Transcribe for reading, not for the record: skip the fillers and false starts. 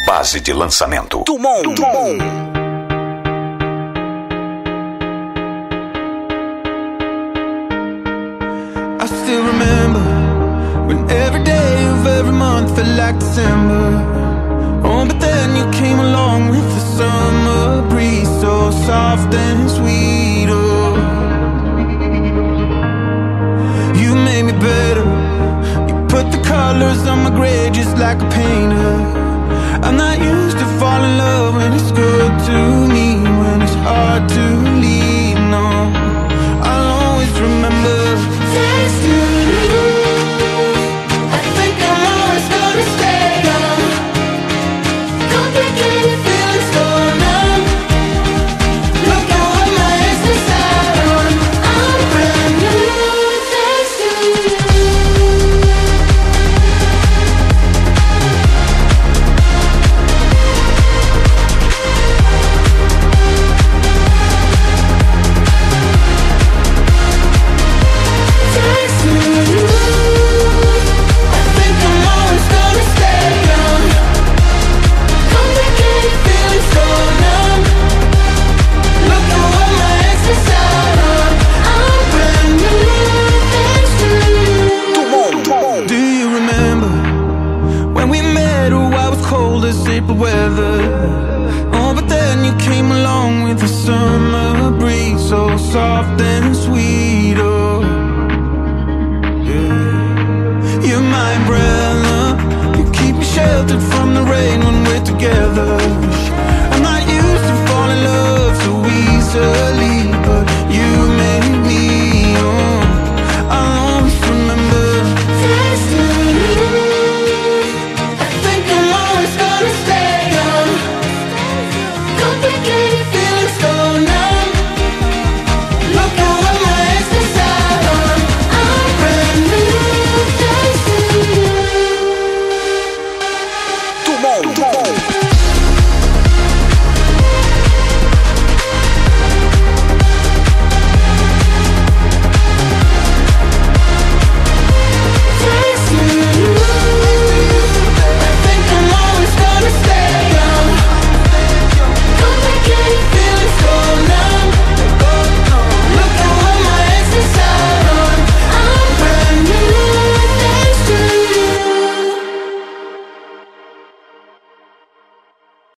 base de lançamento. Dumont. I still remember when every day of every month felt like December. Oh, but then you came along with the summer breeze, so soft and sweet. Oh, you made me better. You put the colors on my gray just like a painter. I'm not used to fall in love when it's good to me, when it's hard to leave, no. I'll always remember thanks to you. I think I'm always gonna stay young. Complicated feelings going on. Look at what my ex decided on. I'm brand new thanks to you. April weather. Oh, but then you came along with the summer breeze, so soft and sweet. Oh, yeah. You're my umbrella. You keep me sheltered from the rain when we're together. I'm not used to falling in love so easily.